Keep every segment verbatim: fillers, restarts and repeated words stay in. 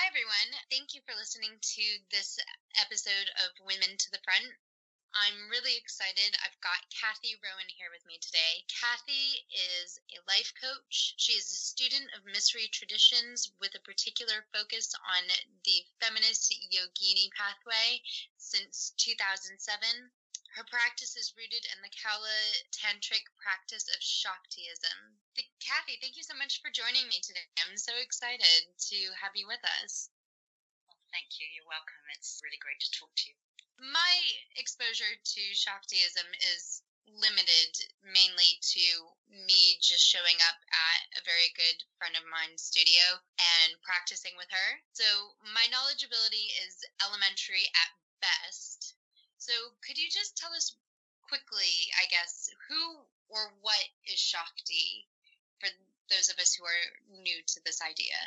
everyone. Thank you for listening to this episode of Women to the Front. I'm really excited. I've got Kathy Rowan here with me today. Kathy is a life coach. She is a student of Mystery Traditions with a particular focus on the feminist yogini pathway since two thousand seven. Her practice is rooted in the Kaula tantric practice of Shaktiism. Kathy, thank you so much for joining me today. I'm so excited to have you with us. Well, thank you. You're welcome. It's really great to talk to you. My exposure to Shaktiism is limited mainly to me just showing up at a very good friend of mine's studio and practicing with her. So my knowledgeability is elementary at best. So could you just tell us quickly, I guess, who or what is Shakti for those of us who are new to this idea?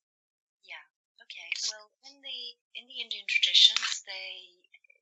Yeah. Okay. Well, in the in the Indian traditions, they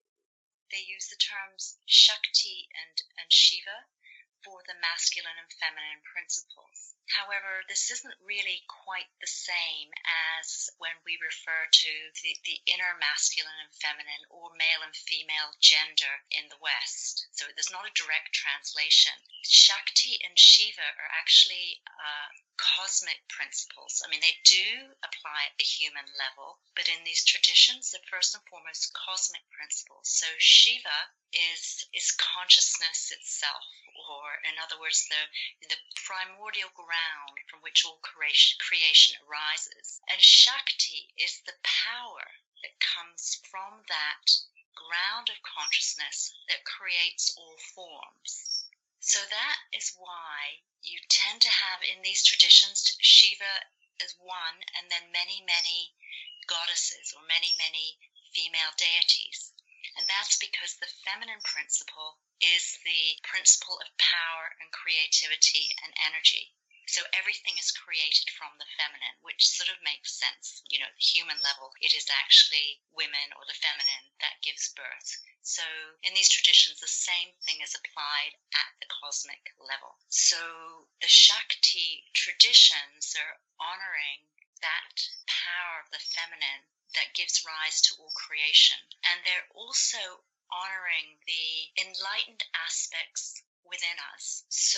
they use the terms Shakti and and Shiva for the masculine and feminine principles. However, this isn't really quite the same as when we refer to the, the inner masculine and feminine or male and female gender in the West. So there's not a direct translation. Shakti and Shiva are actually uh, cosmic principles. I mean, they do apply at the human level, but in these traditions, they're first and foremost cosmic principles. So Shiva is is consciousness itself, or in other words, the the primordial ground from which all creation, creation arises. And Shakti is the power that comes from that ground of consciousness that creates all forms. So that is why you tend to have in these traditions Shiva as one, and then many, many goddesses or many, many female deities. And that's because the feminine principle is the principle of power and creativity and energy. So everything is created from the feminine, which sort of makes sense. You know, human level, it is actually women or the feminine that gives birth. So in these traditions, the same thing is applied at the cosmic level. So the Shakti traditions are honoring that power of the feminine that gives rise to all creation. And they're also honoring the enlightened aspects within us. So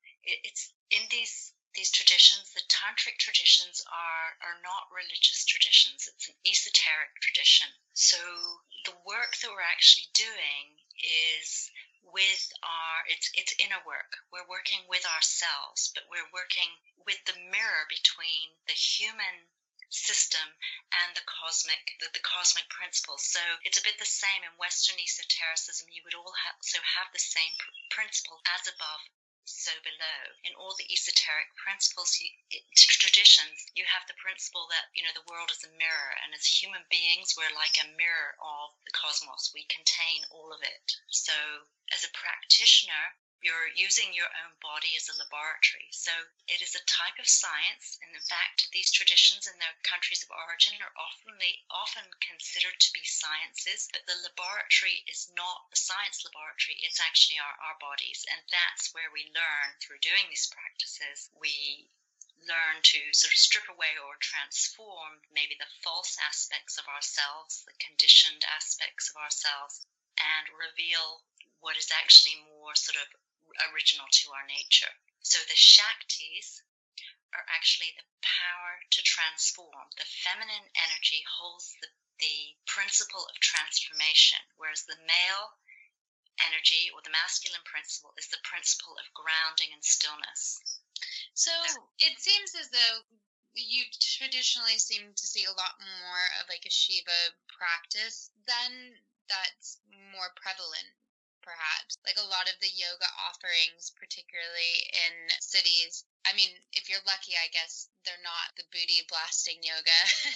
it's in these these traditions, the tantric traditions are are not religious traditions. It's an esoteric tradition. So the work that we're actually doing is with our it's it's inner work. We're working with ourselves, but we're working with the mirror between the human system and the cosmic the, the cosmic principles. So it's a bit the same in Western esotericism. You would all ha- so have the same pr- principle, as above, so below. In all the esoteric principles, you, it, traditions, you have the principle that, you know, the world is a mirror, and as human beings, we're like a mirror of the cosmos. We contain all of it. So as a practitioner, you're using your own body as a laboratory. So it is a type of science, and in fact, these traditions in their countries of origin are often, often considered to be sciences, but the laboratory is not a science laboratory, it's actually our, our bodies. And that's where we learn through doing these practices. We learn to sort of strip away or transform maybe the false aspects of ourselves, the conditioned aspects of ourselves, and reveal what is actually more sort of original to our nature. So the Shaktis are actually the power to transform. The feminine energy holds the, the principle of transformation, whereas the male energy or the masculine principle is the principle of grounding and stillness. So it seems as though you traditionally seem to see a lot more of like a Shiva practice then that's more prevalent. Perhaps like a lot of the yoga offerings, particularly in cities. I mean, if you're lucky, I guess they're not the booty blasting yoga.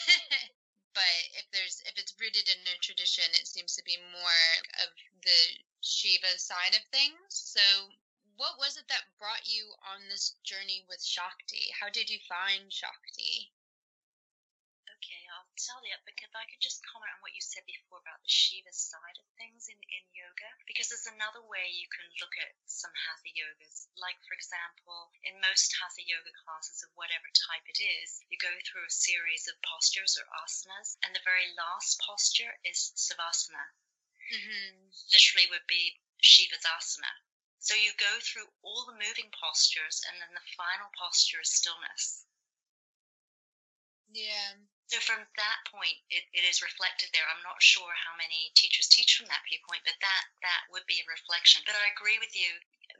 But if there's if it's rooted in a tradition, it seems to be more of the Shiva side of things. So what was it that brought you on this journey with Shakti? How did you find Shakti? Okay, I'll Talia, but if I could just comment on what you said before about the Shiva side of things in, in yoga, because there's another way you can look at some Hatha yogas. Like, for example, in most Hatha yoga classes of whatever type it is, you go through a series of postures or asanas, and the very last posture is Savasana. Mm-hmm. Literally would be Shiva's asana. So you go through all the moving postures, and then the final posture is stillness. Yeah. So from that point, it, it is reflected there. I'm not sure how many teachers teach from that viewpoint, but that, that would be a reflection. But I agree with you.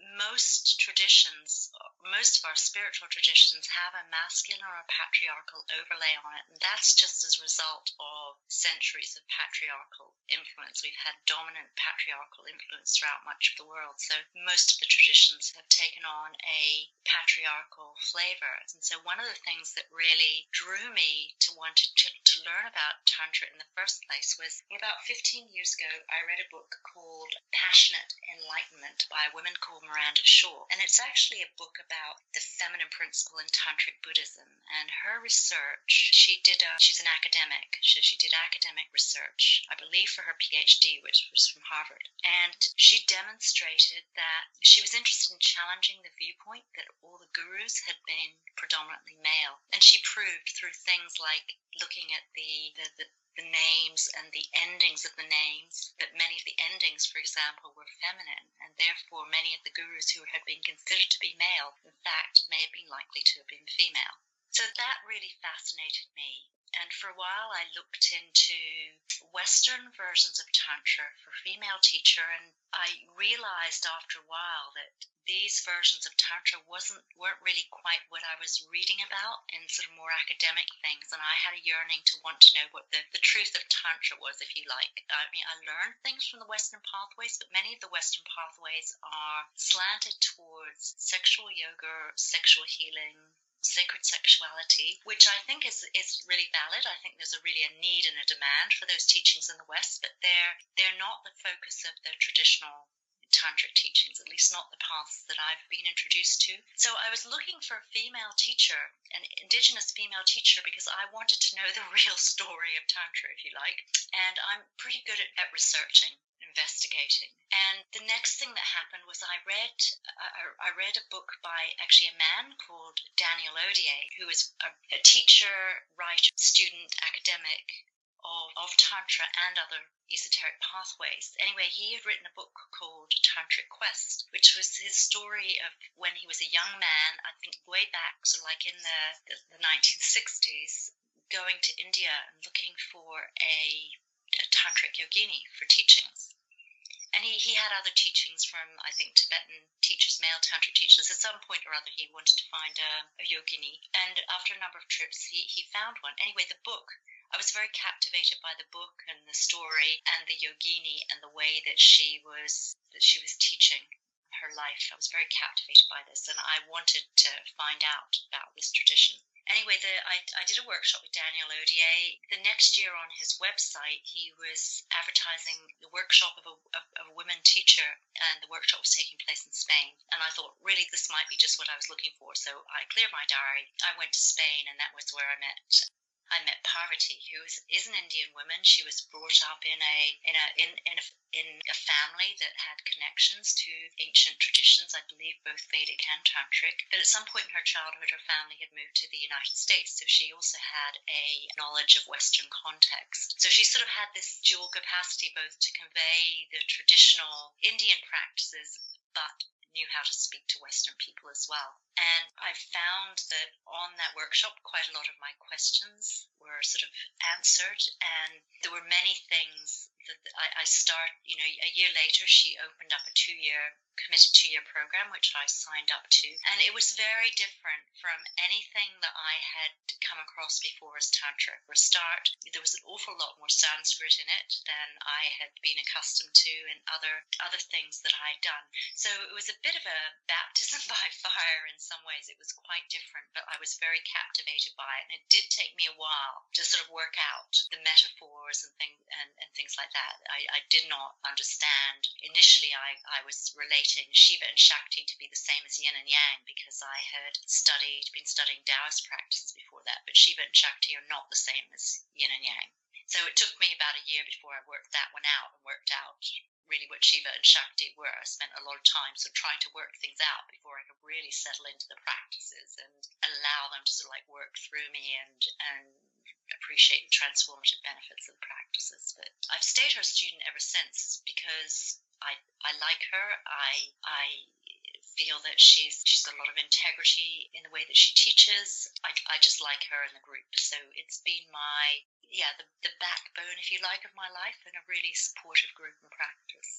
Most traditions, most of our spiritual traditions have a masculine or a patriarchal overlay on it. And that's just as a result of centuries of patriarchal influence. We've had dominant patriarchal influence throughout much of the world. So most of the traditions have taken on a patriarchal flavor. And so one of the things that really drew me to want to, to, to learn about Tantra in the first place was about fifteen years ago, I read a book called Passionate Enlightenment by a woman called Miranda Shaw. And it's actually a book about the feminine principle in Tantric Buddhism. And her research, she did a, she's an academic. She, she did academic research, I believe for her PhD, which was from Harvard. And she demonstrated that she was interested in challenging the viewpoint that all the gurus had been predominantly male. And she proved through things like looking at the, the, the the names and the endings of the names, that many of the endings, for example, were feminine, and therefore many of the gurus who had been considered to be male, in fact, may have been likely to have been female. So that really fascinated me. And for a while I looked into Western versions of Tantra for female teacher, and I realized after a while that these versions of Tantra wasn't weren't really quite what I was reading about in sort of more academic things, and I had a yearning to want to know what the, the truth of Tantra was, if you like. I mean, I learned things from the Western pathways, but many of the Western pathways are slanted towards sexual yoga, sexual healing, sacred sexuality, which I think is is really valid. I think there's a really a need and a demand for those teachings in the West, but they're they're not the focus of the traditional Tantric teachings, at least not the paths that I've been introduced to. So I was looking for a female teacher, an indigenous female teacher, because I wanted to know the real story of Tantra, if you like. And I'm pretty good at, at researching, investigating. And the next thing that happened was I read I, I read a book by actually a man called Daniel Odier, who is a, a teacher, writer, student, academic of, of Tantra and other esoteric pathways. Anyway, he had written a book called Tantric Quest, which was his story of when he was a young man, I think way back, so like in the, the, the nineteen sixties, going to India and looking for a, a Tantric yogini for teachings. And he, he had other teachings from, I think, Tibetan teachers, male Tantric teachers. At some point or other, he wanted to find a, a yogini. And after a number of trips, he, he found one. Anyway, the book, I was very captivated by the book and the story and the yogini and the way that she was that she was teaching her life. I was very captivated by this, and I wanted to find out about this tradition. Anyway, the, I, I did a workshop with Daniel Odier. The next year on his website, he was advertising the workshop of a, of, of a women teacher, and the workshop was taking place in Spain. And I thought, really, this might be just what I was looking for. So I cleared my diary. I went to Spain, and that was where I met I met Parvati, who is, is an Indian woman. She was brought up in a in a in in a, in a family that had connections to ancient traditions, I believe both Vedic and Tantric. But at some point in her childhood, her family had moved to the United States, so she also had a knowledge of Western context. So she sort of had this dual capacity, both to convey the traditional Indian practices, but knew how to speak to Western people as well. And I found that on that workshop, quite a lot of my questions were sort of answered, and there were many things that I, I start, you know, a year later, she opened up a two-year, committed two-year program, which I signed up to. And it was very different from anything that I had come across before as Tantra. For a start, there was an awful lot more Sanskrit in it than I had been accustomed to and other, other things that I had done. So it was a bit of a baptism by fire in some ways. It was quite different, but I was very captivated by it. And it did take me a while to sort of work out the metaphors and, thing, and, and things like that. I, I did not understand. Initially, I, I was relating equating Shiva and Shakti to be the same as yin and yang, because I had studied, been studying Taoist practices before that, but Shiva and Shakti are not the same as yin and yang. So it took me about a year before I worked that one out and worked out really what Shiva and Shakti were. I spent a lot of time sort of trying to work things out before I could really settle into the practices and allow them to sort of like work through me and and appreciate the transformative benefits of the practices. But I've stayed her student ever since because I I like her. I I feel that she's she's got a lot of integrity in the way that she teaches. I, I just like her in the group. So it's been my yeah the, the backbone, if you like, of my life, and a really supportive group and practice.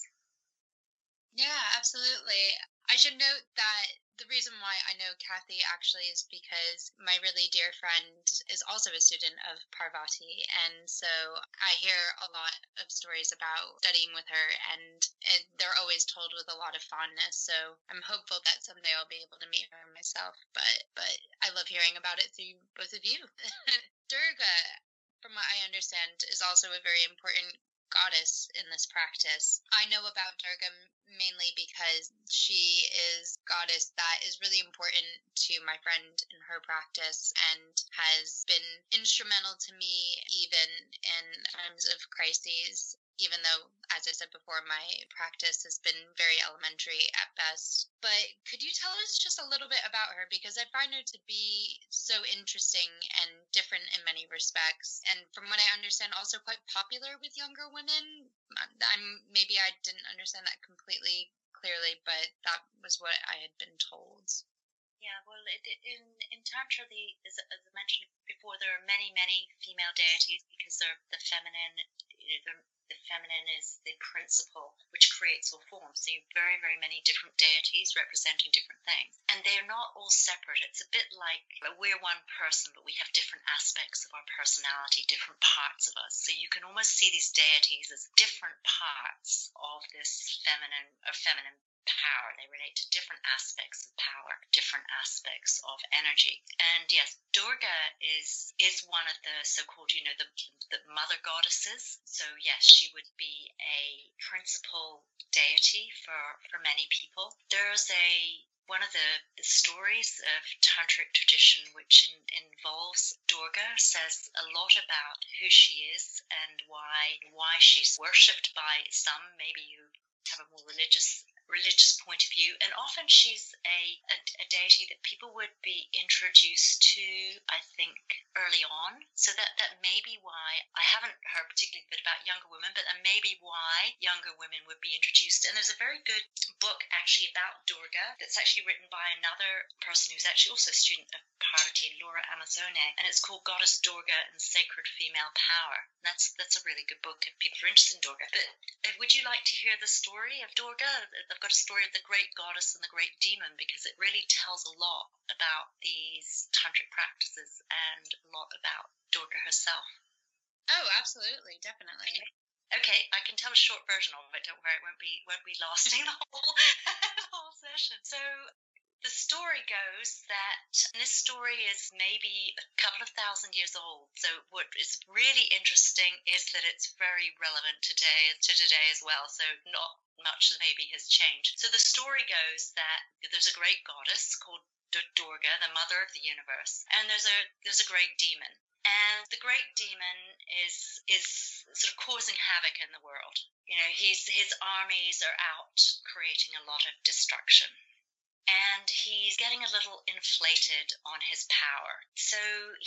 Yeah, absolutely. I should note that the reason why I know Kathy actually is because my really dear friend is also a student of Parvati, and so I hear a lot of stories about studying with her, and it, they're always told with a lot of fondness. So I'm hopeful that someday I'll be able to meet her myself. But but I love hearing about it through both of you. Durga, from what I understand, is also a very important goddess in this practice. I know about Durga mainly because she is a goddess that is really important to my friend in her practice and has been instrumental to me even in times of crises, even though, as I said before, my practice has been very elementary at best. But could you tell us just a little bit about her? Because I find her to be so interesting and different in many respects. And from what I understand, also quite popular with younger women. I'm, maybe I didn't understand that completely clearly, but that was what I had been told. Yeah, well, it, in in Tantra, the as, as I mentioned before, there are many, many female deities because they're the feminine. You know, the feminine is the principle which creates all forms. So you have very, very many different deities representing different things, and they're not all separate. It's a bit like we're one person, but we have different aspects of our personality, different parts of us. So you can almost see these deities as different parts of this feminine or feminine power. They relate to different aspects of power, different aspects of energy. And yes, Durga is is one of the so-called, you know, the, the mother goddesses. So yes, she would be a principal deity for, for many people. There's a one of the, the stories of tantric tradition which in, involves Durga says a lot about who she is and why why she's worshipped by some, maybe who have a more religious religious point of view, and often she's a, a, a deity that people would be introduced to, I think, early on. So that, that may be why, I haven't heard particularly a bit about younger women, but that may be why younger women would be introduced. And there's a very good book actually about Durga that's actually written by another person who's actually also a student of Parvati, Laura Amazone, and it's called Goddess Durga and Sacred Female Power. And that's, that's a really good book if people are interested in Durga. But uh, would you like to hear the story of Durga? I've got a story of the great goddess and the great demon because it really tells a lot about these tantric practices and a lot about Durga herself. Oh, absolutely, definitely. Okay, okay I can tell a short version of it. Don't worry, it won't be won't be lasting the whole the whole session. So the story goes that and this story is maybe a couple of thousand years old. So what is really interesting is that it's very relevant today to today as well. So not much maybe has changed. So the story goes that there's a great goddess called Durga, the mother of the universe, and there's a there's a great demon. And the great demon is is sort of causing havoc in the world. You know, he's his armies are out creating a lot of destruction. And he's getting a little inflated on his power. So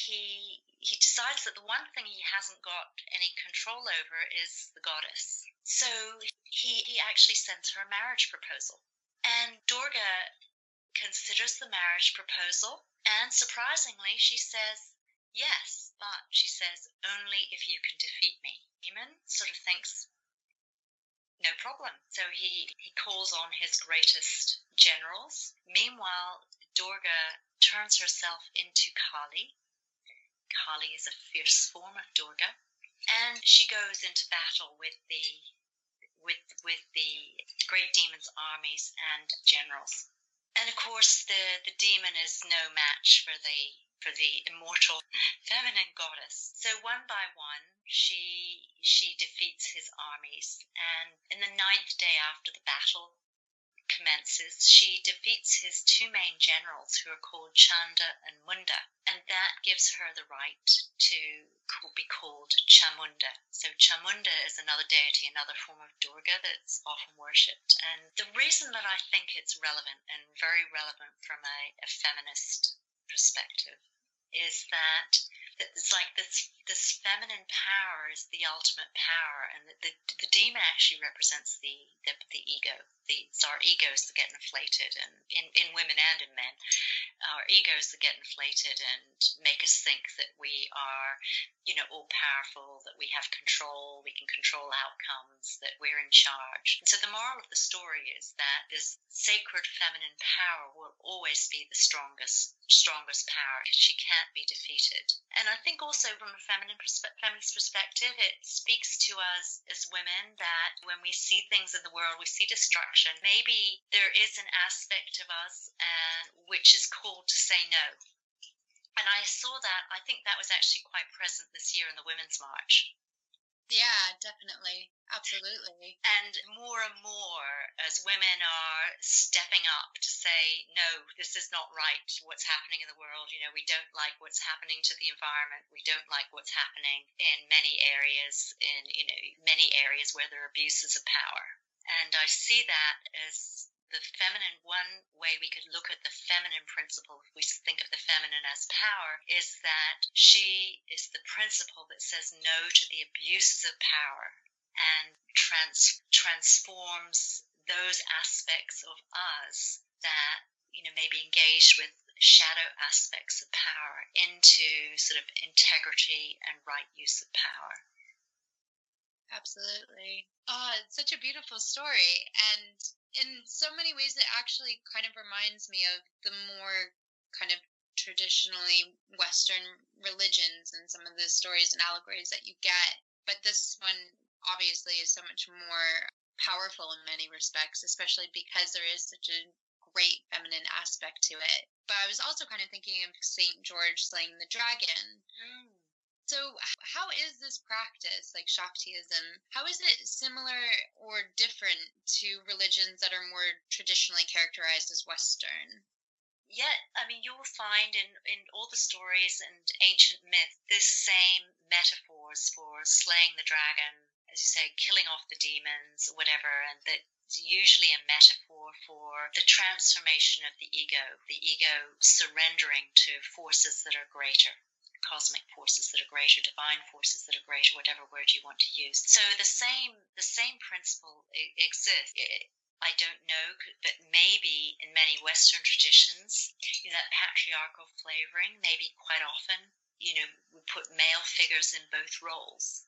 he he decides that the one thing he hasn't got any control over is the goddess. So he, he actually sends her a marriage proposal. And Durga considers the marriage proposal, and surprisingly, she says, yes, but she says, only if you can defeat me. Demon sort of thinks, no problem. So he, he calls on his greatest generals. Meanwhile, Durga turns herself into Kali. Kali is a fierce form of Durga. And she goes into battle with the with with the great demon's armies and generals. And of course, the, the demon is no match for the for the immortal feminine goddess. So one by one, she she defeats his armies, and in the ninth day after the battle, commences, she defeats his two main generals, who are called Chanda and Munda, and that gives her the right to be called Chamunda. So Chamunda is another deity, another form of Durga that's often worshipped. And the reason that I think it's relevant, and very relevant from a, a feminist perspective, is that, that it's like this this feminine power is the ultimate power, and the, the, the demon actually represents the, the, the ego. The, it's our egos that get inflated, and in, in women and in men, our egos that get inflated and make us think that we are, you know, all powerful, that we have control, we can control outcomes, that we're in charge. And so the moral of the story is that this sacred feminine power will always be the strongest, strongest power. She can't be defeated. And I think also from a feminine perspe- feminist perspective, it speaks to us as women that when we see things in the world, we see destruction, maybe there is an aspect of us uh, which is called to say no. And I saw that, I think that was actually quite present this year in the Women's March. Yeah, definitely. Absolutely. And more and more as women are stepping up to say, no, this is not right, what's happening in the world. You know, we don't like what's happening to the environment. We don't like what's happening in many areas, in, you know, many areas where there are abuses of power. And I see that as the feminine, one way we could look at the feminine principle, if we think of the feminine as power, is that she is the principle that says no to the abuses of power and trans, transforms those aspects of us that, you know, may be engaged with shadow aspects of power into sort of integrity and right use of power. Absolutely. Uh, it's such a beautiful story. And in so many ways, it actually kind of reminds me of the more kind of traditionally Western religions and some of the stories and allegories that you get. But this one obviously is so much more powerful in many respects, especially because there is such a great feminine aspect to it. But I was also kind of thinking of Saint George slaying the dragon. Mm. So how is this practice, like Shaktiism, how is it similar or different to religions that are more traditionally characterized as Western? Yeah, I mean, you'll find in, in all the stories and ancient myth this same metaphors for slaying the dragon, as you say, killing off the demons, whatever, and that it's usually a metaphor for the transformation of the ego, the ego surrendering to forces that are greater. Cosmic forces that are greater, divine forces that are greater, whatever word you want to use. So the same the same principle exists. I don't know, but maybe in many Western traditions, you know, that patriarchal flavoring, maybe quite often, you know, we put male figures in both roles.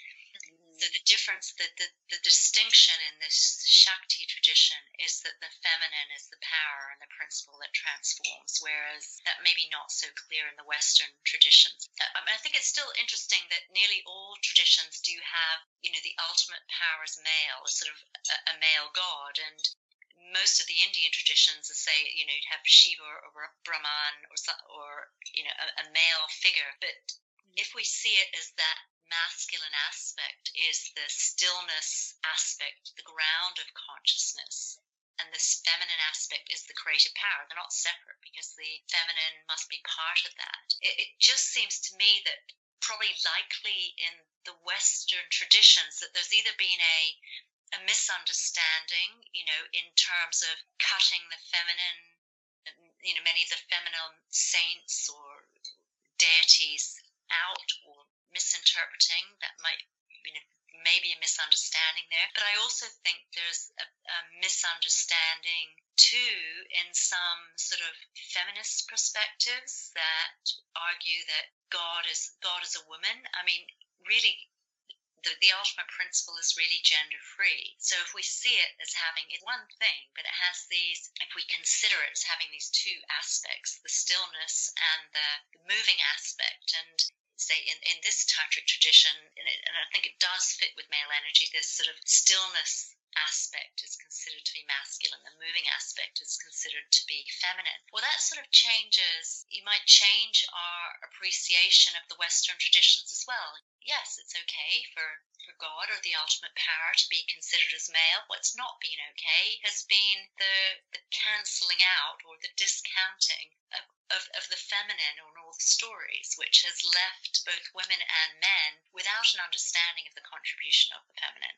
So the difference, the, the, the distinction in this Shakti tradition is that the feminine is the power and the principle that transforms, whereas that may be not so clear in the Western traditions. I, mean, I think it's still interesting that nearly all traditions do have, you know, the ultimate power is male, sort of a, a male god, and most of the Indian traditions say, you know, you'd have Shiva or Brahman or, or you know, a, a male figure, but if we see it as that masculine aspect is the stillness aspect, the ground of consciousness, and this feminine aspect is the creative power. They're not separate because the feminine must be part of that. It, it just seems to me that probably likely in the Western traditions that there's either been a a misunderstanding, you know, in terms of cutting the feminine, you know, many of the feminine saints or deities out, or misinterpreting that might, you know, maybe a misunderstanding there. But I also think there's a, a misunderstanding too in some sort of feminist perspectives that argue that God is God is a woman. I mean, really, the, the ultimate principle is really gender free. So if we see it as having it's one thing, but it has these, if we consider it as having these two aspects, the stillness and the, the moving aspect, and say in, in this tantric tradition, and, it, and I think it does fit with male energy, this sort of stillness aspect is considered to be masculine, the moving aspect is considered to be feminine. Well, that sort of changes, you might change our appreciation of the Western traditions as well. Yes, it's okay for, for God or the ultimate power to be considered as male. What's not been okay has been the, the cancelling out or the discounting of, of, of the feminine in all the stories, which has left both women and men without an understanding of the contribution of the feminine.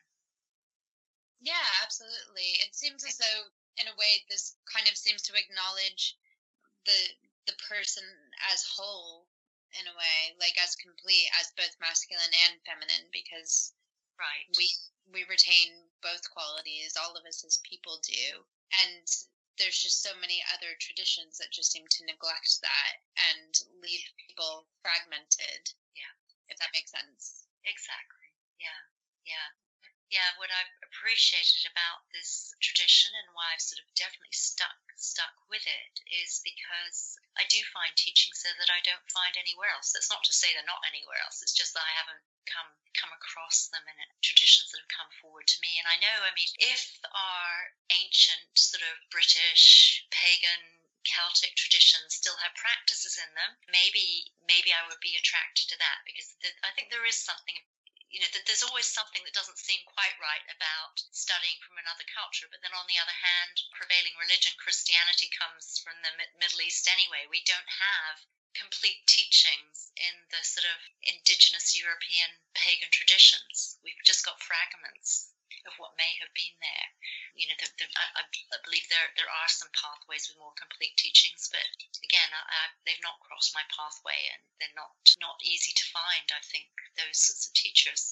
Yeah, absolutely. It seems as though, in a way, this kind of seems to acknowledge the the person as whole, in a way, like as complete, as both masculine and feminine, because right, we we retain both qualities. All of us as people do, and there's just so many other traditions that just seem to neglect that and leave people fragmented. Yeah, if that makes sense. Exactly. Yeah, yeah. Yeah, what I've appreciated about this tradition and why I've sort of definitely stuck stuck with it is because I do find teachings there that I don't find anywhere else. That's not to say they're not anywhere else. It's just that I haven't come come across them in traditions that have come forward to me. And I know, I mean, if our ancient sort of British pagan Celtic traditions still have practices in them, maybe maybe I would be attracted to that, because th- I think there is something, you know, there's always something that doesn't seem quite right about studying from another culture. But then on the other hand, prevailing religion, Christianity, comes from the Middle East anyway. We don't have complete teachings in the sort of indigenous European pagan traditions. We've just got fragments of what may have been there. You know, the, the, I, I believe there there are some pathways with more complete teachings, but again, I, I, they've not crossed my pathway, and they're not not easy to find, I think, those sorts of teachers.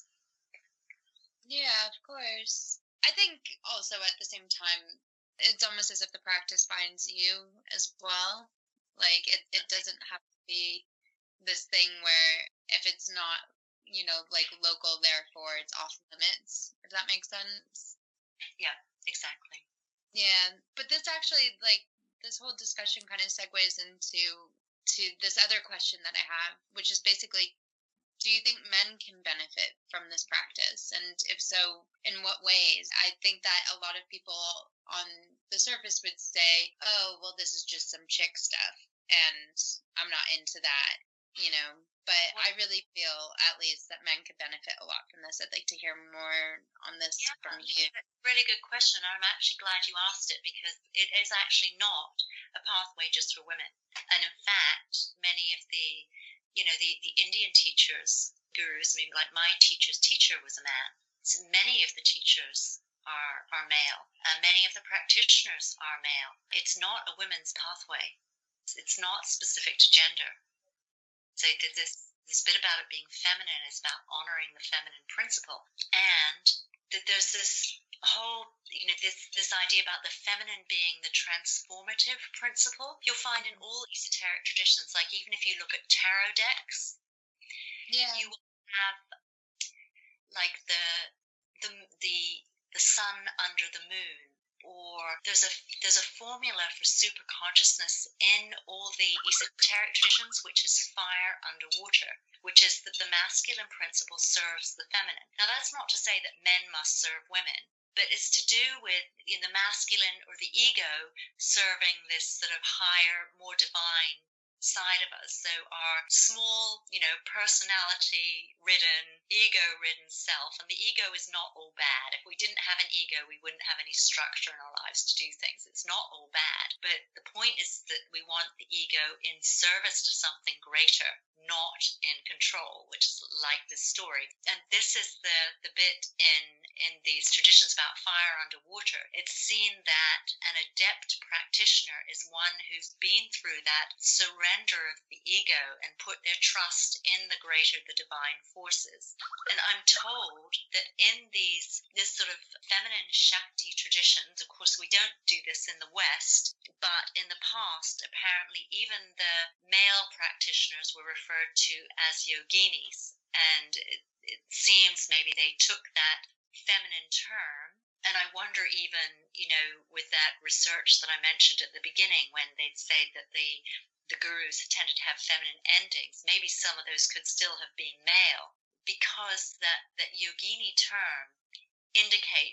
Yeah, of course. I think also at the same time, it's almost as if the practice finds you as well. Like, it, it doesn't have to be this thing where if it's not, you know, like local, therefore it's off limits, if that makes sense. Yeah, exactly. Yeah, but this actually, like, this whole discussion kind of segues into to this other question that I have, which is basically, do you think men can benefit from this practice? And if so, in what ways? I think that a lot of people on the surface would say, oh, well, this is just some chick stuff, and I'm not into that, you know. But I really feel, at least, that men could benefit a lot from this. I'd like to hear more on this yeah, from you. Really good question. I'm actually glad you asked it, because it is actually not a pathway just for women. And in fact, many of the, you know, the, the Indian teachers, gurus, I mean, like my teacher's teacher was a man. So many of the teachers are, are male, and many of the practitioners are male. It's not a women's pathway. It's, it's not specific to gender. So this this bit about it being feminine is about honoring the feminine principle, and that there's this whole, you know, this this idea about the feminine being the transformative principle. You'll find in all esoteric traditions, like even if you look at tarot decks, yeah, you will have like the the the the sun under the moon. Or there's a there's a formula for super consciousness in all the esoteric traditions, which is fire under water, which is that the masculine principle serves the feminine. Now, that's not to say that men must serve women, but it's to do with, in the masculine or the ego serving this sort of higher, more divine side of us. So our small, you know, personality ridden, ego ridden self. And the ego is not all bad. If we didn't have an ego, we wouldn't have any structure in our lives to do things. It's not all bad. But the point is that we want the ego in service to something greater, not in control, which is like this story. And this is the, the bit in in these traditions about fire underwater. It's seen that an adept practitioner is one who's been through that surrender of the ego and put their trust in the greater, the divine forces. And I'm told that in these this sort of feminine Shakti traditions, of course we don't do this in the West, but in the past apparently even the male practitioners were referred to as yoginis. And it, it seems maybe they took that feminine term, and I wonder even, you know, with that research that I mentioned at the beginning, when they'd say that the the gurus tended to have feminine endings, maybe some of those could still have been male, because that that yogini term indicates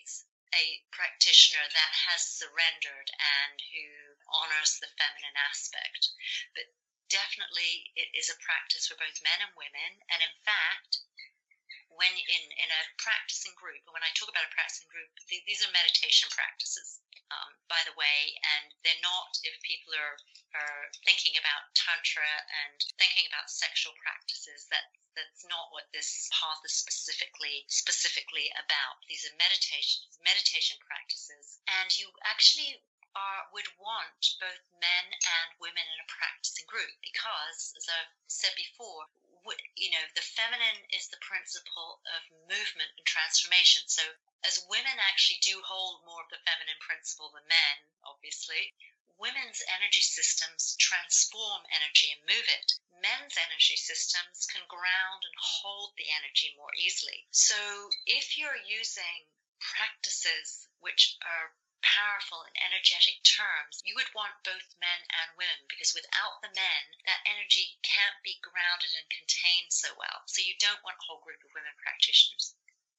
a practitioner that has surrendered and who honors the feminine aspect. But definitely it is a practice for both men and women. And in fact, when in, in a practicing group, when I talk about a practicing group, th- these are meditation practices, um, by the way, and they're not, if people are, are thinking about Tantra and thinking about sexual practices, that that's not what this path is specifically specifically about. These are meditation meditation practices, and you actually are would want both men and women in a practicing group because, as I've said before, you know, the feminine is the principle of movement and transformation. So as women actually do hold more of the feminine principle than men, obviously, women's energy systems transform energy and move it. Men's energy systems can ground and hold the energy more easily. So if you're using practices which are powerful in energetic terms, you would want both men and women, because without the men, that energy can't be grounded and contained so well. So you don't want a whole group of women practitioners.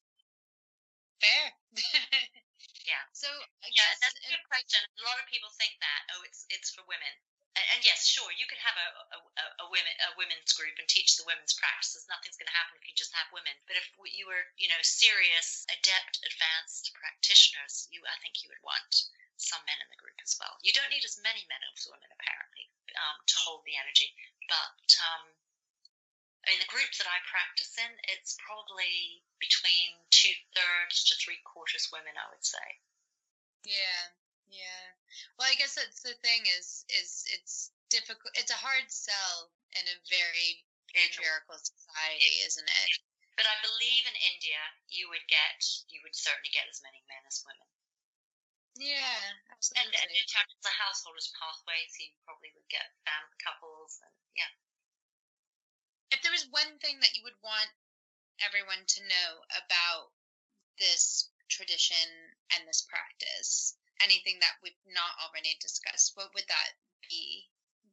Fair. Yeah. So I yeah, guess that's a good question. A lot of people think that, oh, it's it's for women. And, and yes, sure, you could have a, a, a women a women's group and teach the women's practices. Nothing's going to happen if you just have women. But if you were, you know, serious, adept, advanced practitioners, you I think you would want some men in the group as well. You don't need as many men as women, apparently, um, to hold the energy. But um, in the group that I practice in, it's probably between two thirds to three quarters women, I would say. Yeah. Yeah. Well, I guess that's the thing is is it's difficult. It's a hard sell in a very patriarchal society, isn't it? But I believe in India, you would get, you would certainly get as many men as women. Yeah, absolutely. And, and in terms of the householders pathway, so you probably would get family couples, and yeah. If there was one thing that you would want everyone to know about this tradition and this practice, anything that we've not already discussed, what would that be?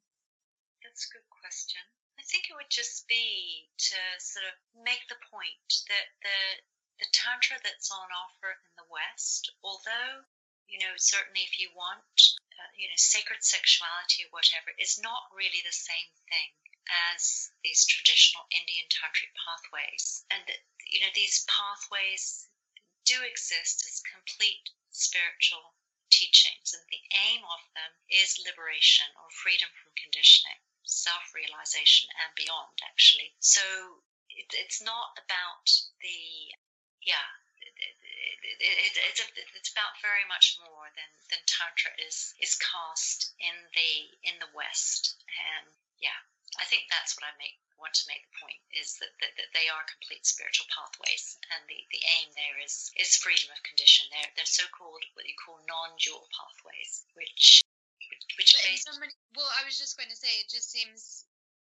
That's a good question. I think it would just be to sort of make the point that the the Tantra that's on offer in the West, although, you know, certainly if you want, uh, you know, sacred sexuality or whatever, is not really the same thing as these traditional Indian Tantric pathways. And, that, you know, these pathways do exist as complete spiritual teachings, and the aim of them is liberation or freedom from conditioning, self-realization and beyond, actually. So it, it's not about the, yeah, it, it, it, it's, a, it's about very much more than, than Tantra is, is cast in the, in the West. And yeah, I think that's what I make want to make the point, is that, that, that they are complete spiritual pathways, and the, the aim there is is freedom of condition. They're they're so-called what you call non-dual pathways, which which, which but in so many, well, I was just going to say, it just seems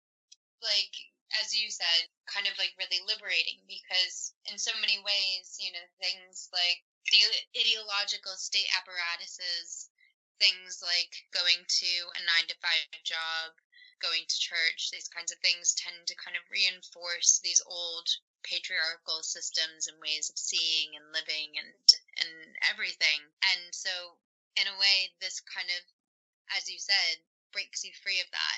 like, as you said, kind of like really liberating, because in so many ways, you know, things like the ideological state apparatuses, things like going to a nine to five job, going to church, these kinds of things tend to kind of reinforce these old patriarchal systems and ways of seeing and living and and everything. And so in a way, this kind of, as you said, breaks you free of that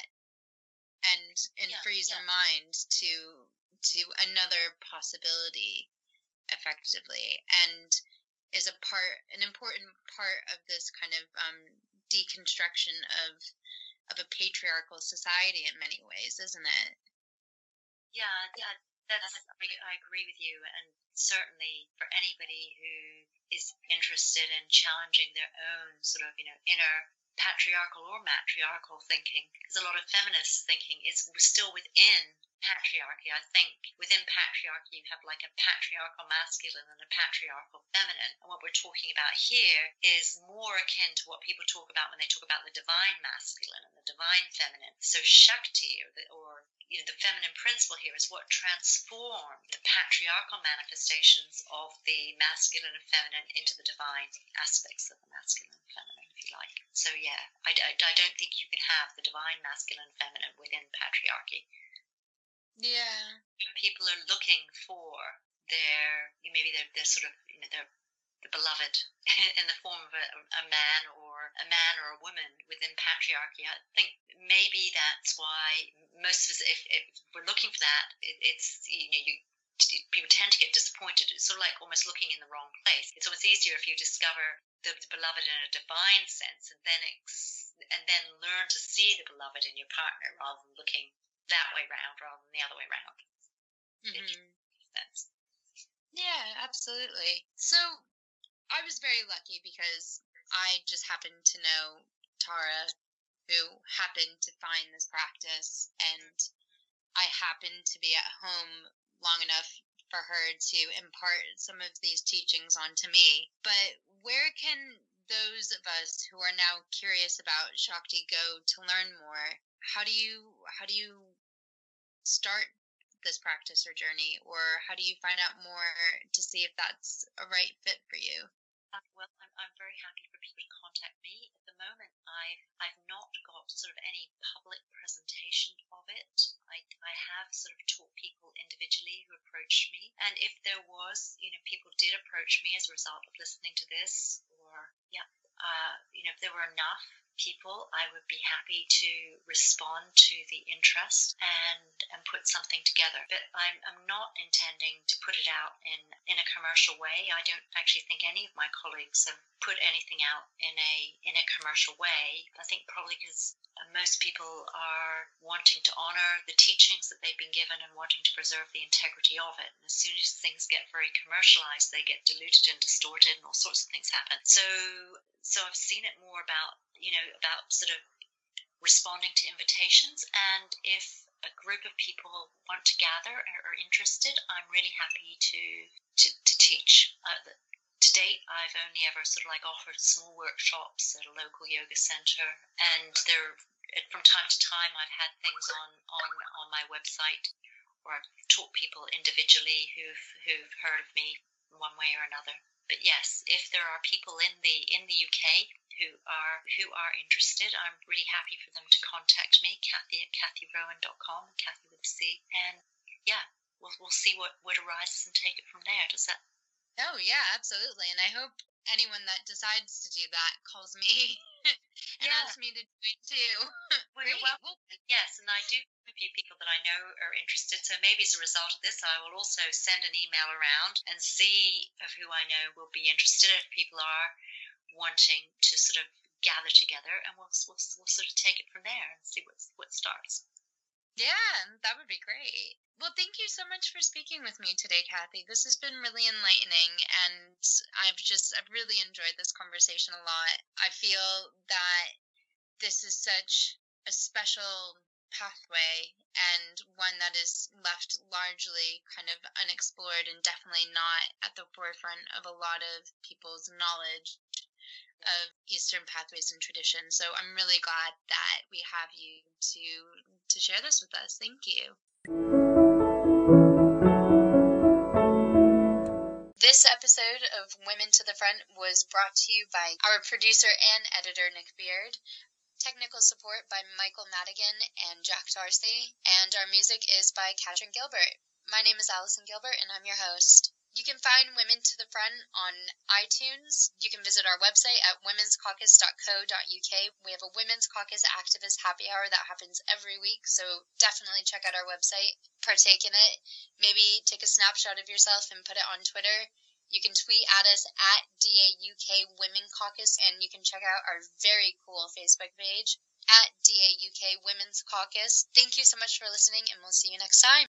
and and yeah, frees yeah. your mind to to another possibility effectively, and is a part an important part of this kind of um deconstruction of of a patriarchal society in many ways, isn't it? Yeah, yeah, that's, I agree with you. And certainly for anybody who is interested in challenging their own sort of, you know, inner patriarchal or matriarchal thinking, because a lot of feminist thinking is still within patriarchy. I think within patriarchy you have like a patriarchal masculine and a patriarchal feminine, and what we're talking about here is more akin to what people talk about when they talk about the divine masculine and the divine feminine. So Shakti, or the, or you know, the feminine principle here is what transformed the patriarchal manifestations of the masculine and feminine into the divine aspects of the masculine and feminine, if you like. So yeah, I, I, I don't think you can have the divine masculine and feminine within patriarchy. Yeah. When people are looking for their, maybe their, their sort of, you know, their the beloved in the form of a, a man or a man or a woman within patriarchy. I think maybe that's why most of us, if, if we're looking for that, it, it's, you know, you, people tend to get disappointed. It's sort of like almost looking in the wrong place. It's almost easier if you discover the, the beloved in a divine sense, and then ex, and then learn to see the beloved in your partner rather than looking that way round rather than the other way round. Mm-hmm. Yeah, absolutely. So I was very lucky because I just happened to know Tara, who happened to find this practice, and I happened to be at home long enough for her to impart some of these teachings onto me. But where can those of us who are now curious about Shakti go to learn more? How do you how do you start this practice or journey, or how do you find out more to see if that's a right fit for you? Uh, well, I'm, I'm very happy for people to contact me. At the moment, I've, I've not got sort of any public presentation of it. I, I have sort of taught people individually who approached me. And if there was, you know, people did approach me as a result of listening to this, or, yeah, uh, you know, if there were enough people, I would be happy to respond to the interest and and put something together. But I'm, I'm not intending to put it out in, in a commercial way. I don't actually think any of my colleagues have put anything out in a in a commercial way. I think probably because most people are wanting to honor the teachings that they've been given and wanting to preserve the integrity of it. And as soon as things get very commercialized, they get diluted and distorted and all sorts of things happen. So so I've seen it more about, you know, about sort of responding to invitations. And if a group of people want to gather or are interested, I'm really happy to to, to teach. Uh, to date, I've only ever sort of like offered small workshops at a local yoga center, and there, from time to time, I've had things on on on my website, or I've taught people individually who've who've heard of me one way or another. But yes, if there are people in the in the U K who are who are interested, I'm really happy for them to contact me, Kathy at kathy rowan dot com, Kathy with a C, and yeah, we'll we'll see what what arises and take it from there. Does that? Oh yeah, absolutely. And I hope anyone that decides to do that calls me and yeah. asks me to do it too. Well, you're welcome. Yes, and I do have a few people that I know are interested, so maybe as a result of this, I will also send an email around and see of who I know will be interested, if people are wanting to sort of gather together, and we'll we'll, we'll sort of take it from there and see what what starts. Yeah, that would be great. Well, thank you so much for speaking with me today, Kathy. This has been really enlightening, and I've just I've really enjoyed this conversation a lot. I feel that this is such a special pathway, and one that is left largely kind of unexplored and definitely not at the forefront of a lot of people's knowledge of Eastern pathways and traditions. So I'm really glad that we have you to to share this with us. Thank you. This episode of Women to the Front was brought to you by our producer and editor, Nick Beard. Technical support by Michael Madigan and Jack Darcy, and our music is by Katrin Gilbert. My name is Allison Gilbert, and I'm your host. You can find Women to the Front on iTunes. You can visit our website at womens caucus dot co dot uk. We have a Women's Caucus Activist Happy Hour that happens every week, so definitely check out our website, partake in it, maybe take a snapshot of yourself and put it on Twitter. You can tweet at us at D A U K Women Caucus, and you can check out our very cool Facebook page at D A U K Women's Caucus. Thank you so much for listening, and we'll see you next time.